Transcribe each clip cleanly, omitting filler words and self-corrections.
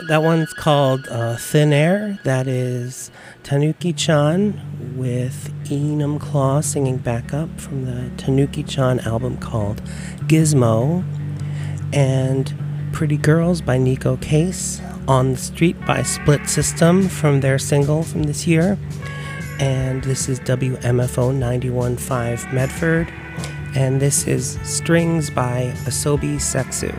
That one's called Thin Air. That is Tanuki-chan with Enum Claw singing backup from the Tanuki-chan album called Gizmo. And Pretty Girls by Nico Case. On the Street by Split System from their single from this year. And this is WMFO 91.5 Medford. And this is Strings by Asobi Seksu.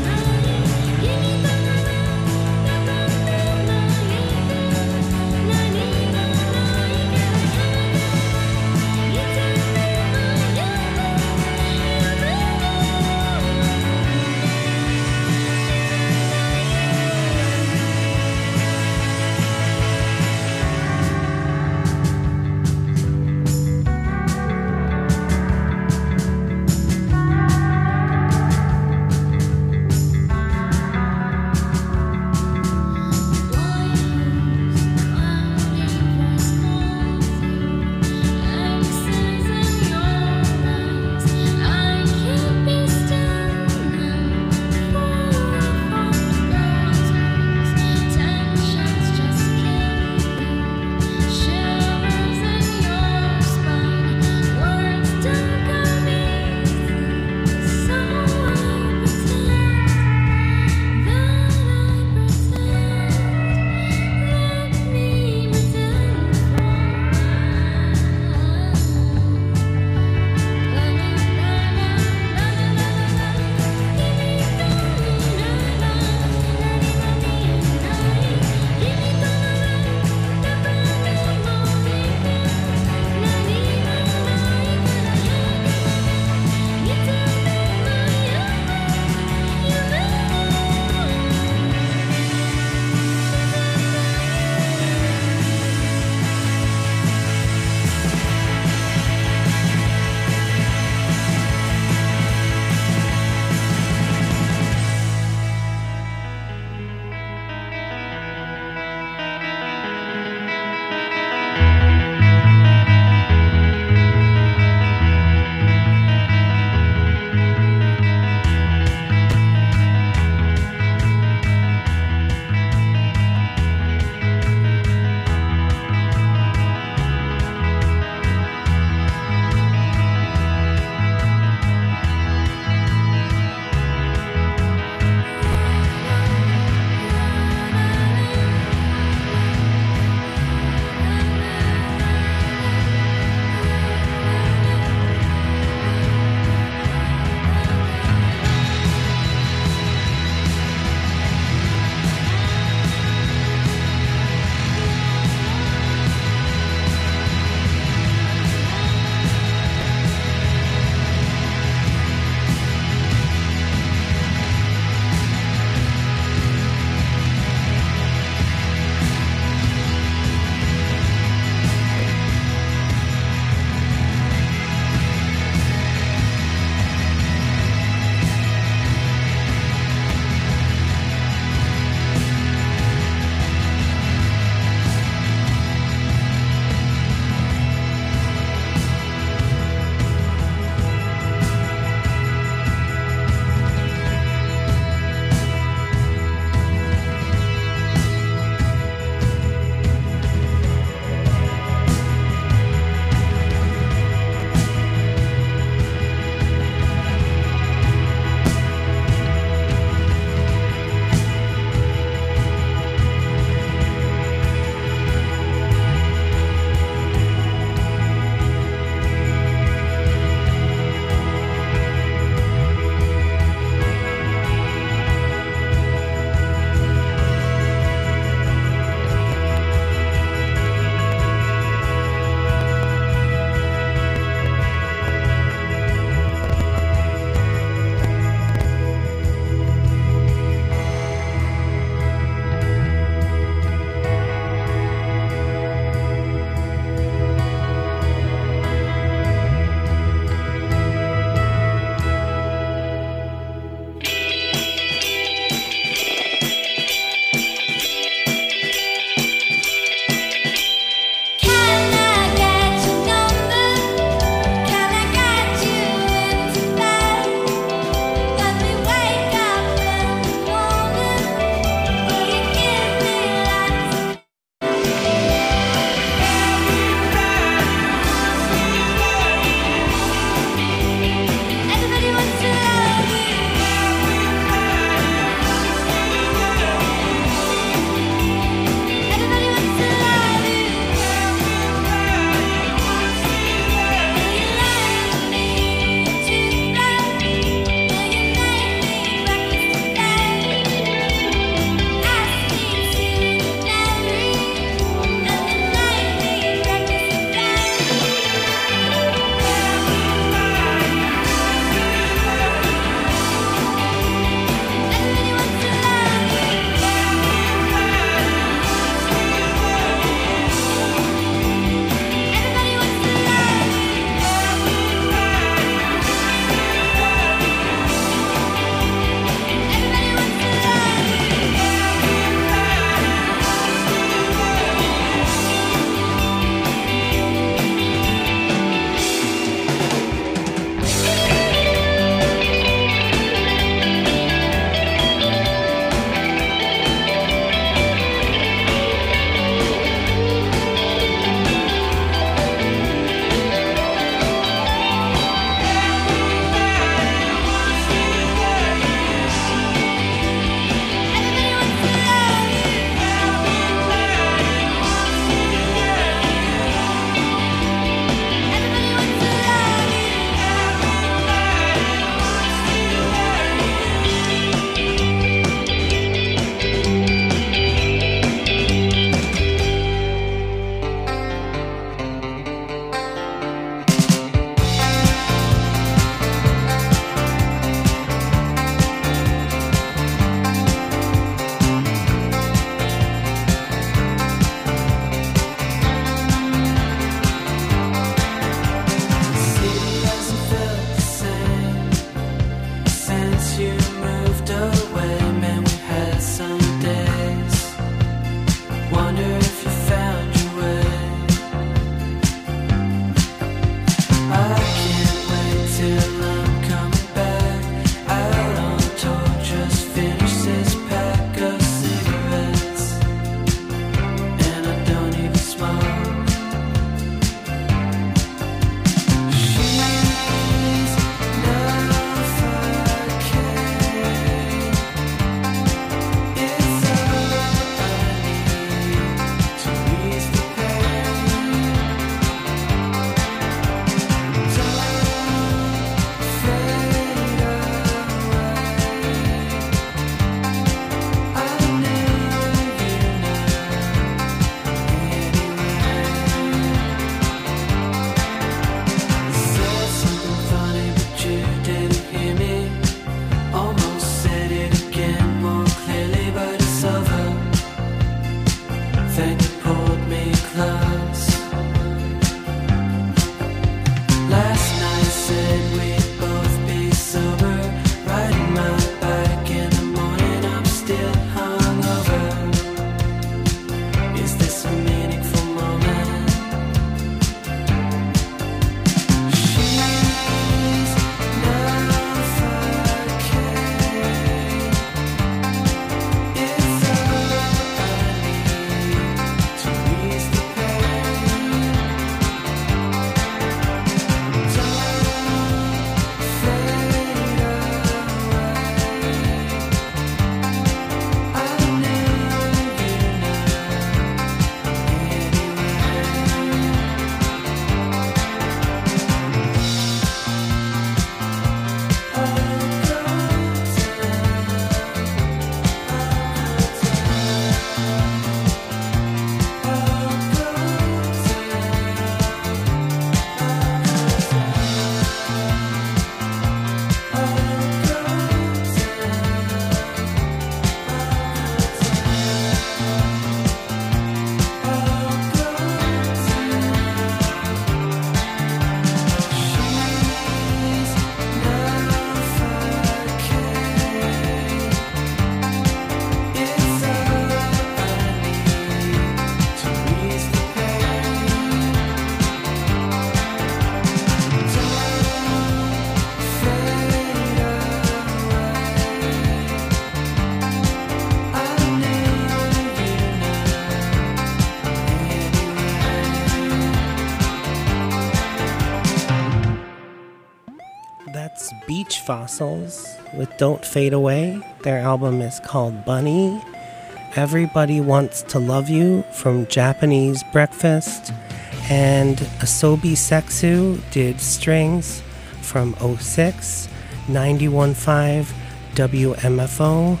Fossils with Don't Fade Away. Their album is called Bunny. Everybody Wants to Love You from Japanese Breakfast. And Asobi Sexu did Strings from 06, 91.5 WMFO,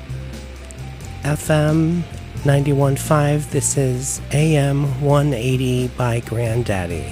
FM 91.5. This is AM 180 by Granddaddy.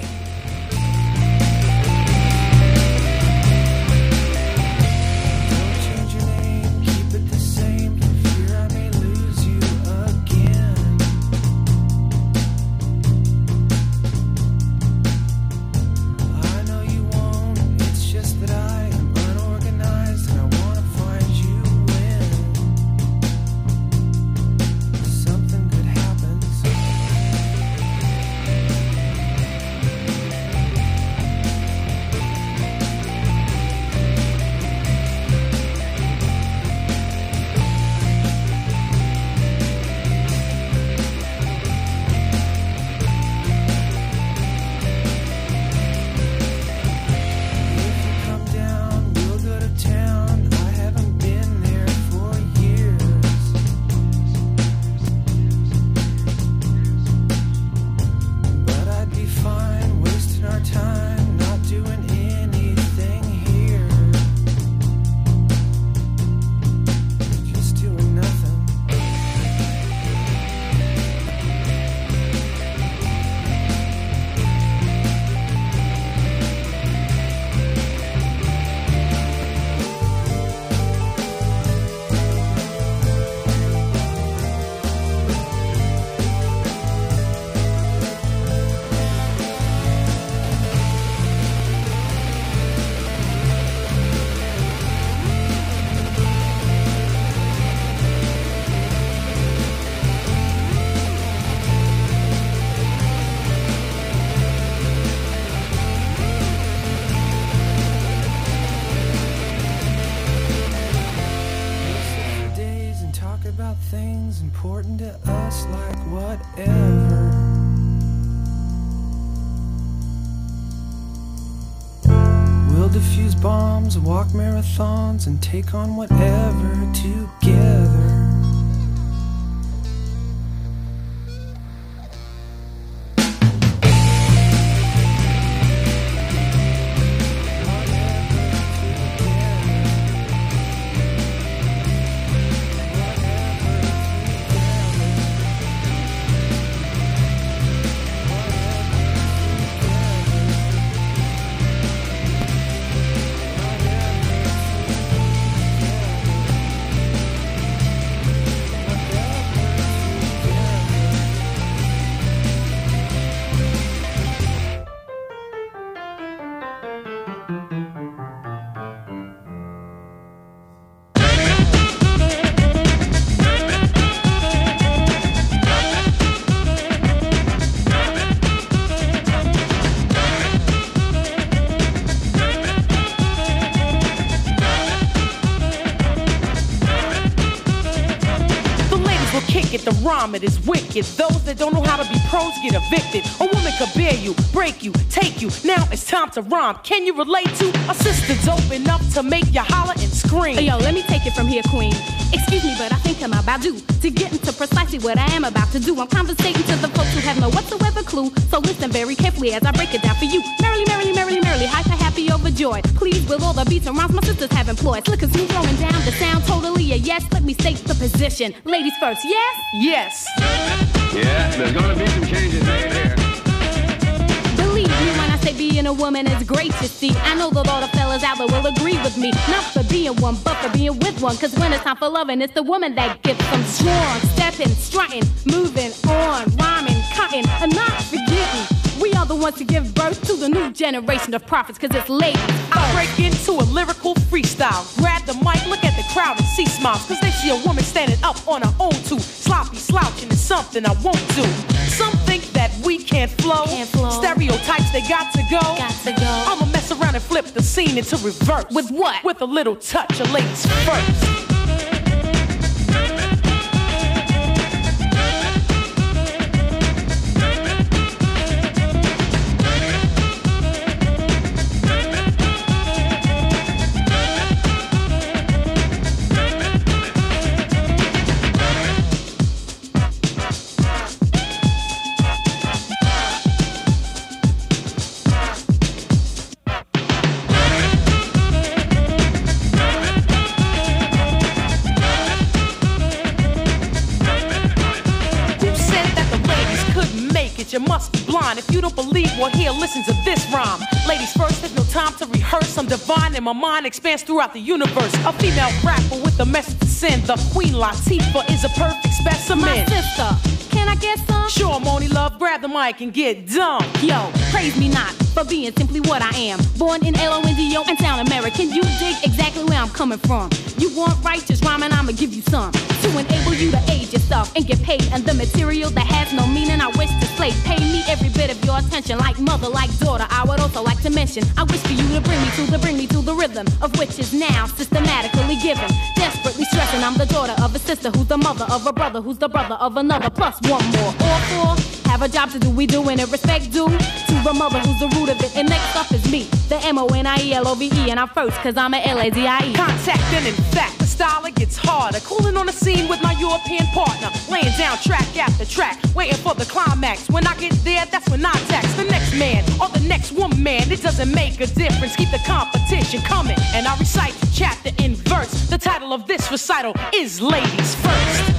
Important to us, like whatever. We'll defuse bombs, walk marathons, and take on whatever together. The rhyme, it is wicked. Those that don't know how to be pros get evicted. A woman could bear you, break you, take you. Now it's time to rhyme. Can you relate to a sister dope enough to make you holler and scream? Hey, yo, let me take it from here, queen. Excuse me, but I think I'm about due to get into precisely what I am about to do. I'm conversating to the folks who have no whatsoever clue. So listen very carefully as I break it down for you. Merrily, merrily, merrily, merrily, hyper, happy, overjoyed. Pleased with all the beats and rhymes my sisters have employed. Slick as smooth throwing down the sound, totally a yes. Let me state the position. Ladies first, yes? Yes. Yeah, there's gonna be some changes made here. Believe me when I say being a woman is great to see. I know that all the fellas out there will agree with me. Not for being one, but for being with one. Cause when it's time for loving, it's the woman that gets them strong. Stepping, strutting, moving on, rhyming, cutting, and not forgetting. We are the ones to give birth to the new generation of prophets, cause it's ladies. I break into a lyrical freestyle. Grab the mic, look at the crowd and see smiles. Cause they see a woman standing up on her own too. Sloppy slouching is something I won't do. Some think that we can't flow. Stereotypes, they got to go. I'ma mess around and flip the scene into reverse. With what? With a little touch of ladies first. divine. If you don't believe, well, here, listen to this rhyme. Ladies first, there's no time to rehearse. I'm divine and my mind expands throughout the universe. A female rapper with a message to send. The Queen Latifah is a perfect specimen. My sister, can I get some? Sure, Moni Love, grab the mic and get dumb. Yo, praise me not for being simply what I am. Born in L-O-N-D-O and sound American. You dig exactly where I'm coming from. You want righteous rhyming, I'ma give you some to enable you to age yourself and get paid. And the material that has no meaning, I wish to slay. Pay me every bit of your attention, like mother, like daughter. I would also like to mention, I wish for you to bring me to the rhythm of which is now systematically given. Desperately stressing, I'm the daughter of a sister who's the mother of a brother who's the brother of another. Plus one more. All four have a job to do. We doing it respect due to the mother who's the root of it. And next up is me, the M-O-N-I-E-L-O-V-E, and I'm first cause I'm a L-A-Z-I-E. Contact and in fact, the style it gets harder. Cooling on the scene with my European partner, laying down track after track, waiting for the climax. When I get there, that's when I tax the next man or the next woman. It doesn't make a difference. Keep the competition coming, and I recite chapter in verse. The title of this recital is Ladies First.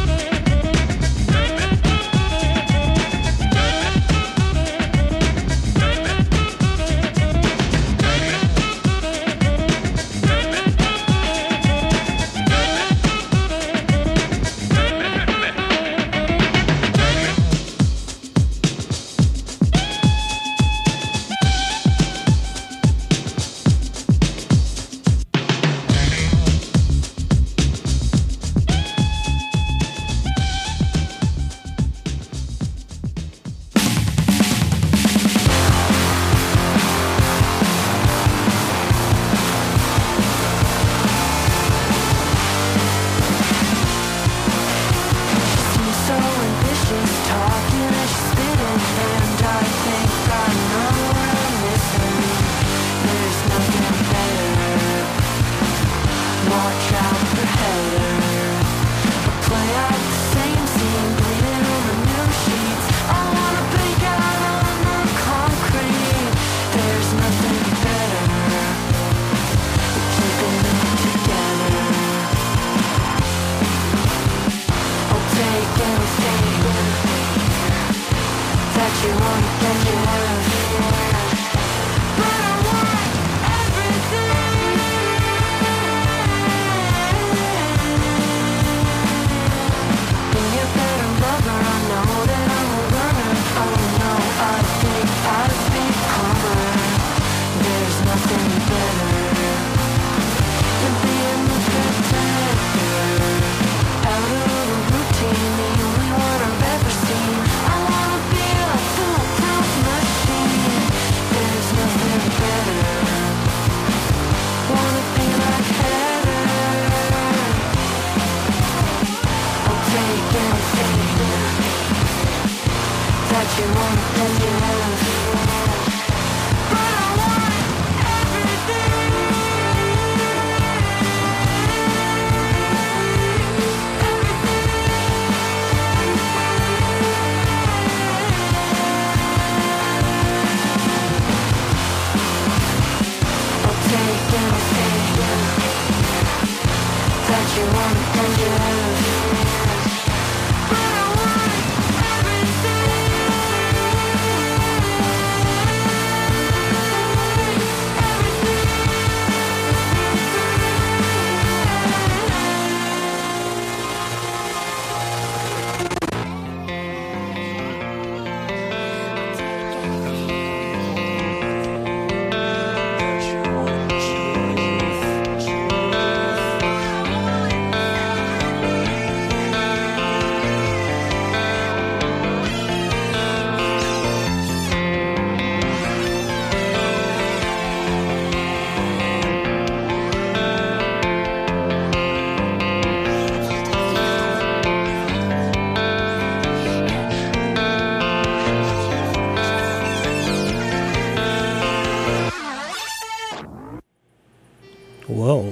Whoa.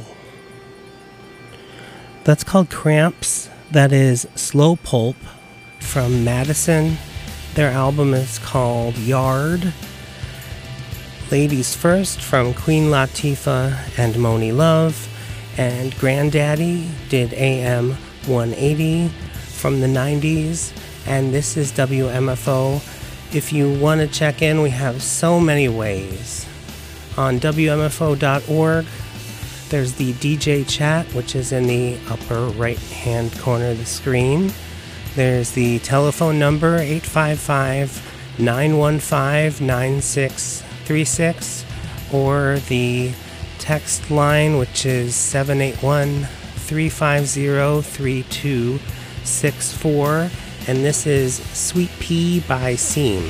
That's called Cramps. That is Slow Pulp from Madison. Their album is called Yard. Ladies First from Queen Latifah and Moni Love. And Granddaddy did AM 180 from the 90s. And this is WMFO If you want to check in, we have so many ways. On WMFO.org, there's the DJ chat, which is in the upper right-hand corner of the screen. There's the telephone number, 855-915-9636, or the text line, which is 781-350-3264. And this is Sweet Pea by Seam.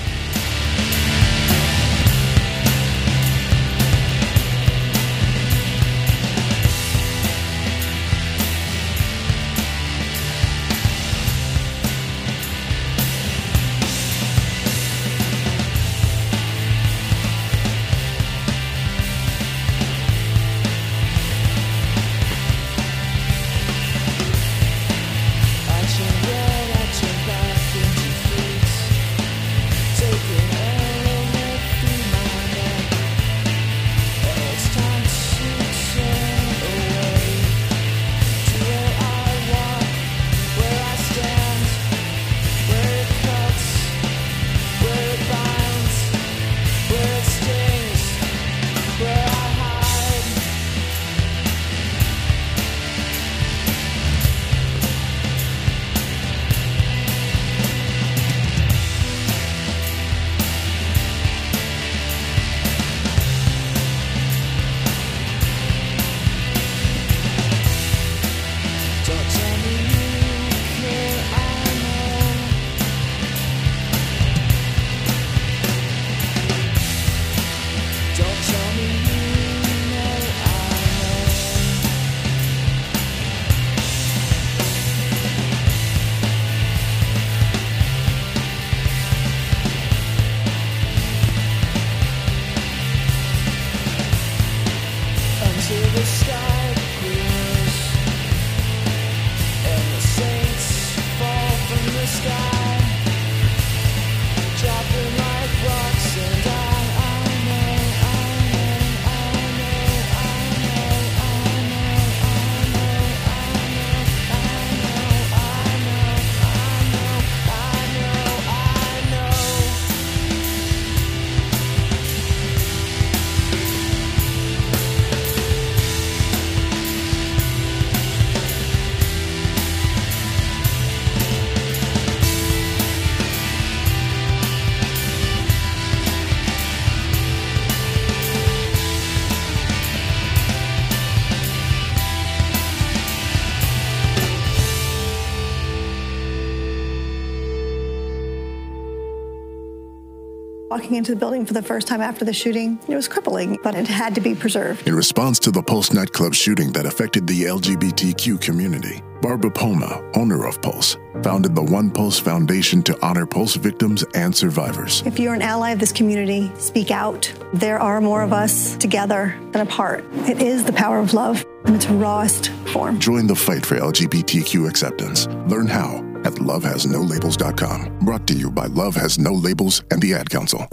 Walking into the building for the first time after the shooting, it was crippling, but it had to be preserved. In response to the Pulse nightclub shooting that affected the LGBTQ community, Barbara Poma, owner of Pulse, founded the One Pulse Foundation to honor Pulse victims and survivors. If you're an ally of this community, speak out. There are more of us together than apart. It is the power of love in its rawest form. Join the fight for LGBTQ acceptance. Learn how at lovehasnolabels.com. Brought to you by Love Has No Labels and the Ad Council.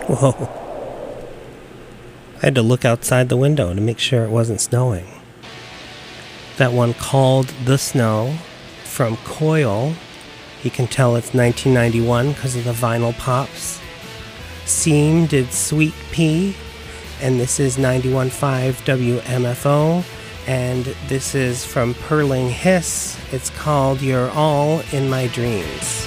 Whoa. I had to look outside the window to make sure it wasn't snowing. That one called The Snow from Coil. You can tell it's 1991 because of the vinyl pops. Seam did Sweet Pea, and this is 91.5 WMFO, and this is from Perling Hiss. It's called You're All in My Dreams.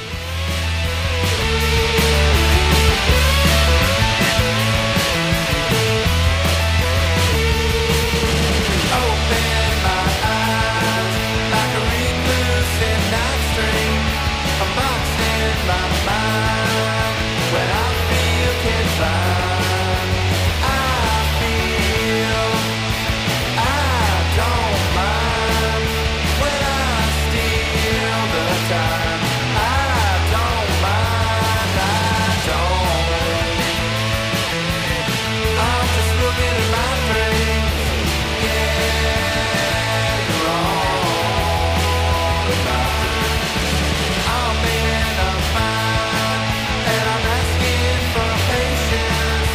I'm asking for patience.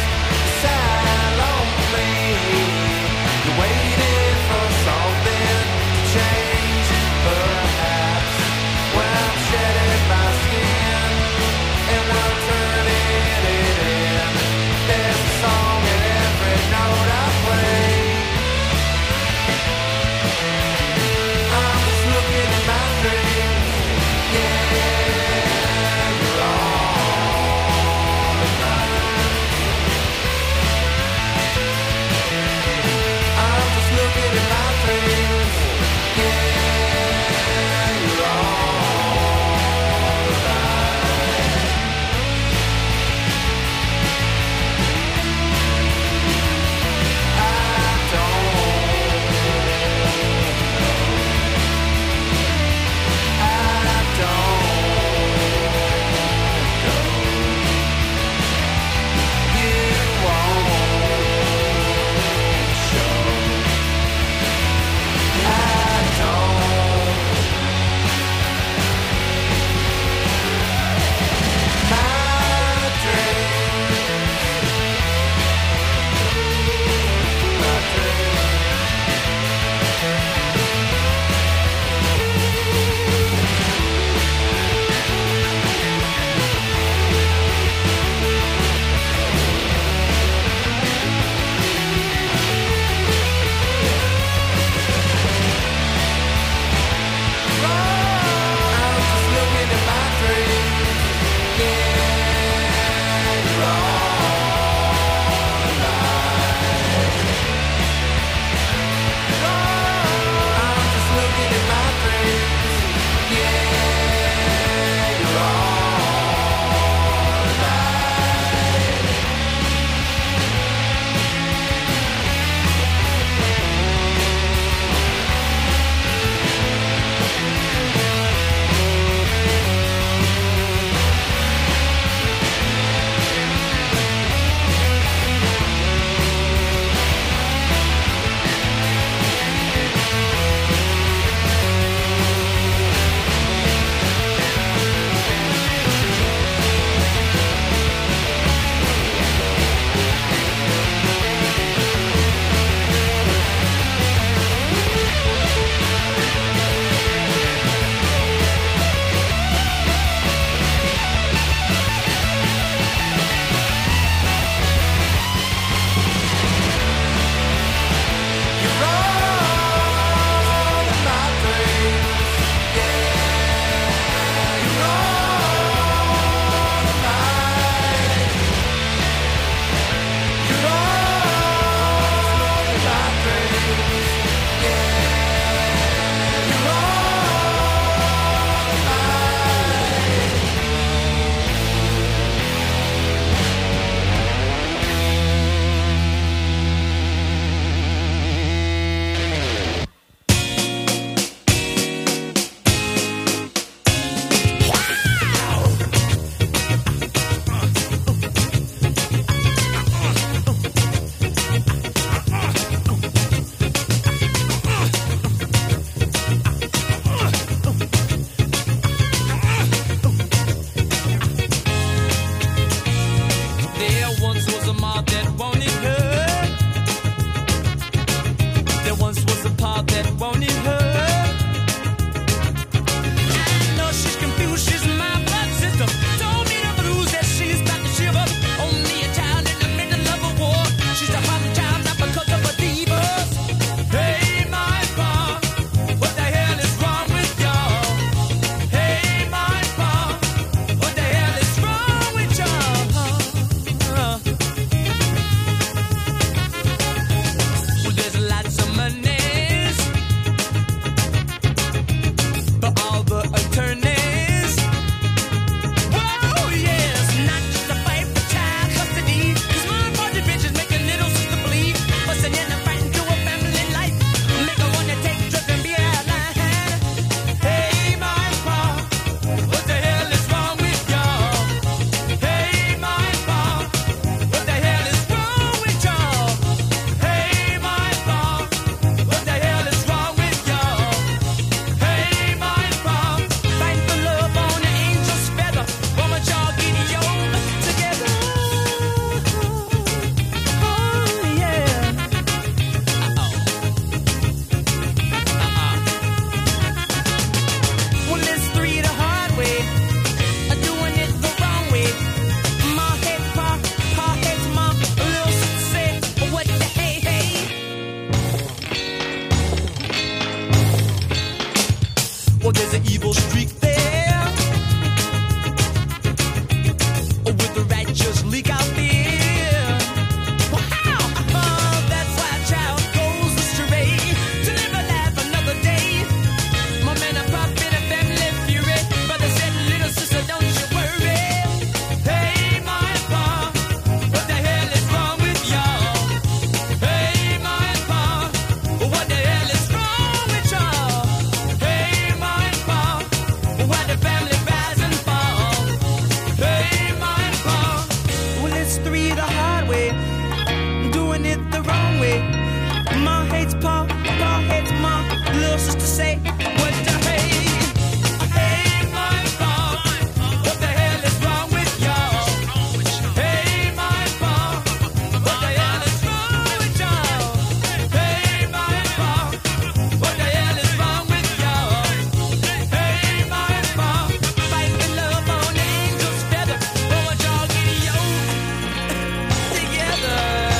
history the hard way, doing it the wrong way. Mom hates Pa, Pa hates Mom. Little sister say, what the hey? Hey, my mom, what the hell is wrong with y'all? Hey, my mom, what the hell is wrong with y'all? Hey, my mom, what the hell is wrong with y'all? Hey, my mom, fighting love on angel's feather. But what y'all getting yo together?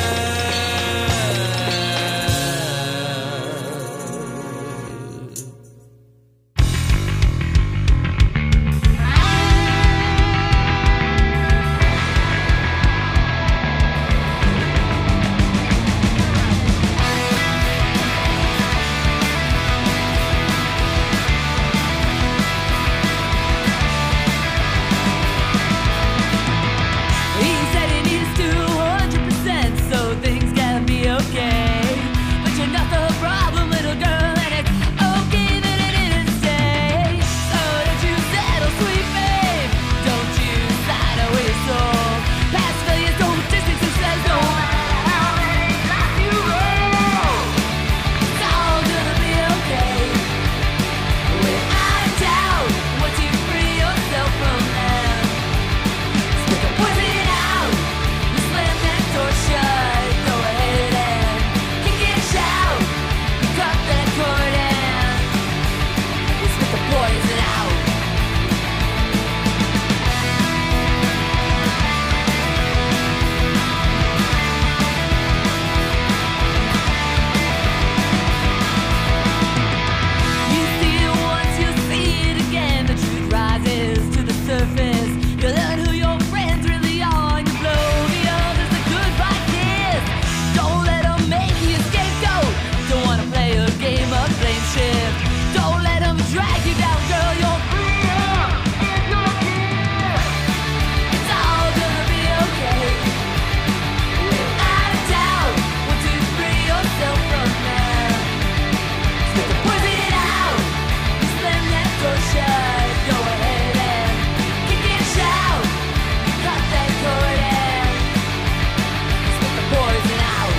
He said he needs to 100%, so things can be okay. But you're not the problem, little girl, and it's okay that it didn't stay. So don't you settle, sweet babe. Don't you sign away your soul. Past failures don't distance who says no matter how many times you roll. It's all gonna be okay. Without a doubt, once you free yourself from them. Spit the poison out. You slam that door shut. Go ahead and kick it, shout. You cut that cord and you spit the poison out. You see it once, you see it again. The truth rises to the surface. You learn who your friends really are, and you blow the others a goodbye kiss. Don't let them make you a scapegoat. Don't wanna play a game of blame shift. Don't let them drag you down, girl. You're free up in your kiss. It's all gonna be okay. Without a doubt, once you free yourself from them. Spit the poison out. You slam that door shut. Go ahead and kick it, shout. You cut that cord and spit the poison out.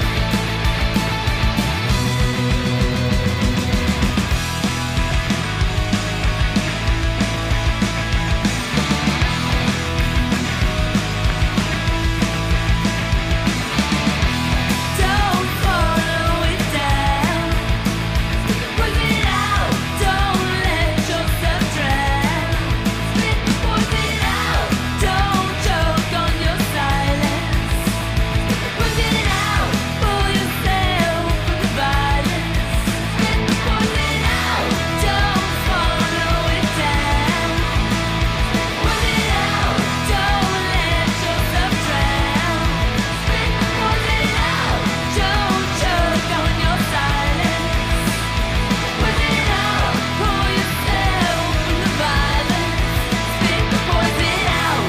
Don't follow it down. Spit the poison out. Don't let yourself drown. Spit the poison out. Don't choke on your silence. Spit the poison out. Pull yourself from the violence. Spit the poison out. Don't follow it down. Spit the poison out. Don't let yourself drown. Spit the poison out. Don't choke on your silence. Spit the poison out. Pull yourself from the violence. Spit the poison out.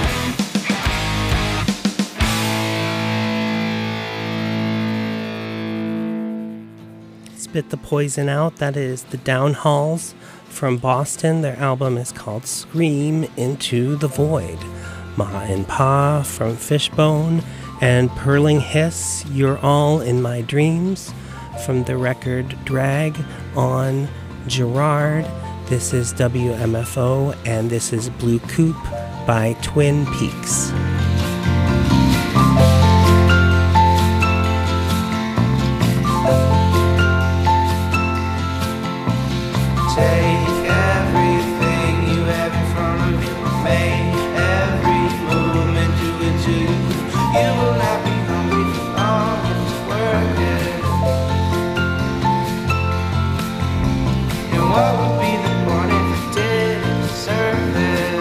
Spit the Poison Out. That is the Downhalls from Boston. Their album is called Scream Into the Void. Ma and Pa from Fishbone and Purling Hiss, You're All in My Dreams from the record Drag on Gerard. This is WMFO and this is Blue Coupe by Twin Peaks. Take everything you have in front of you. Make every movement do it to you. You will not be hungry for long if it's working. And what would be the point if it didn't deserve it?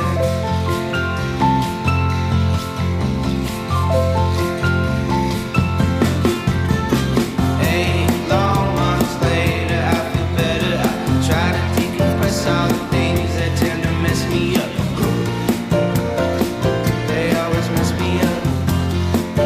They always mess me up.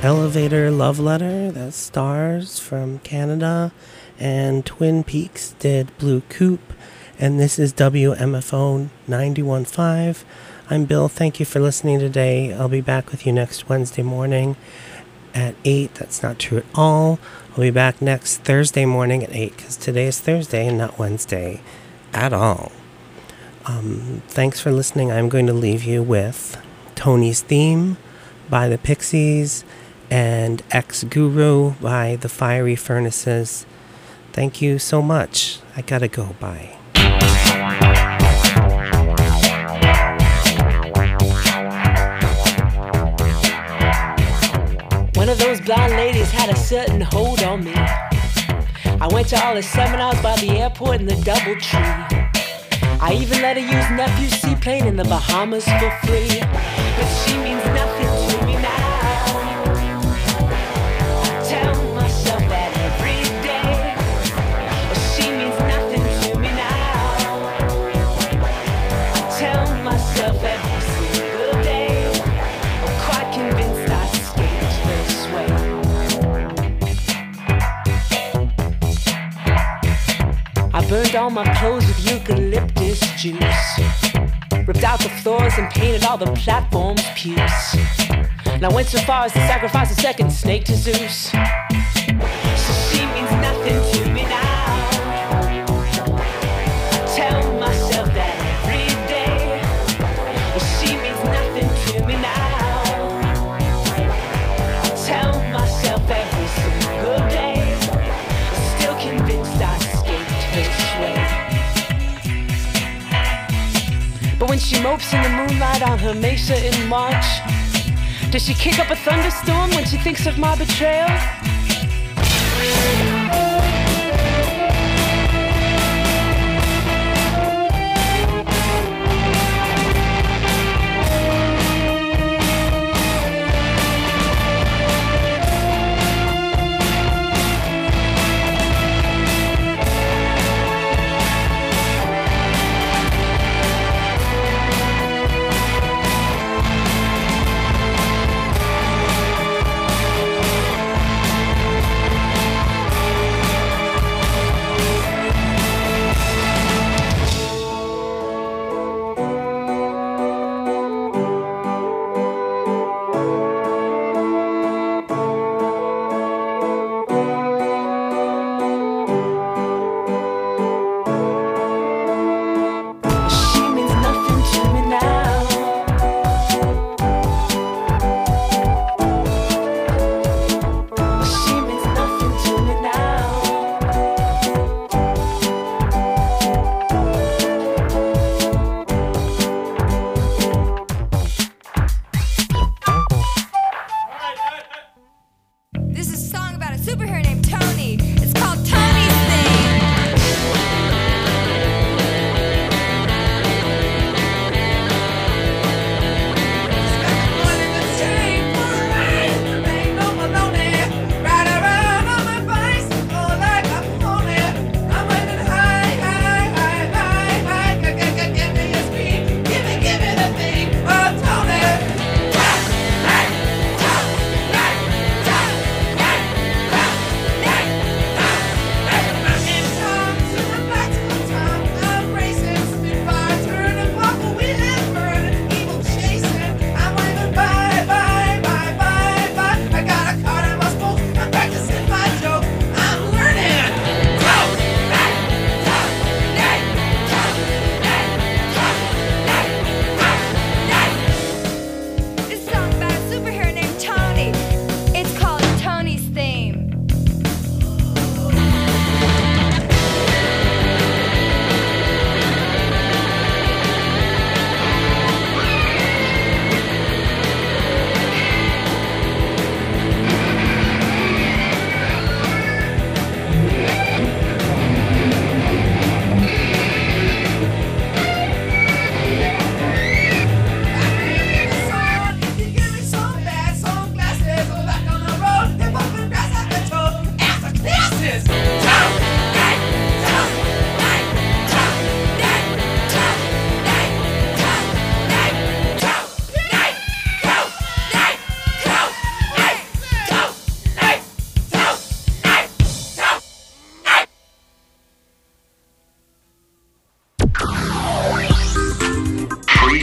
Elevator Love Letter, that's Stars from Canada, and Twin Peaks did Blue Coupe, and this is WMFO 91.5. I'm Bill. Thank you for listening today. I'll be back with you next Wednesday morning at 8. That's not true at all. I'll be back next Thursday morning at 8, because today is Thursday and not Wednesday at all. Thanks for listening. I'm going to leave you with Tony's Theme by the Pixies and Ex-Guru by the Fiery Furnaces. Thank you so much. I gotta go. Bye. One of those blonde ladies had a certain hold on me. I went to all the seminars by the airport in the DoubleTree. I even let her use nephew's seaplane in the Bahamas for free. But she means nothing to me now. I tell myself that every day. But she means nothing to me now. I tell myself every single day. I'm quite convinced I escaped this way. I burned all my clothes with eucalyptus juice. Ripped out the floors and painted all the platforms puce. And I went so far as to sacrifice a second snake to Zeus. So she means nothing to me now. I tell myself that every day. Well, she means nothing to me now. I tell myself every single day. I'm still convinced I escaped this way. But when she mopes in the moonlight on her mesa in March, does she kick up a thunderstorm when she thinks of my betrayal?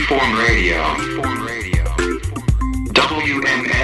Freeform Radio. WMNF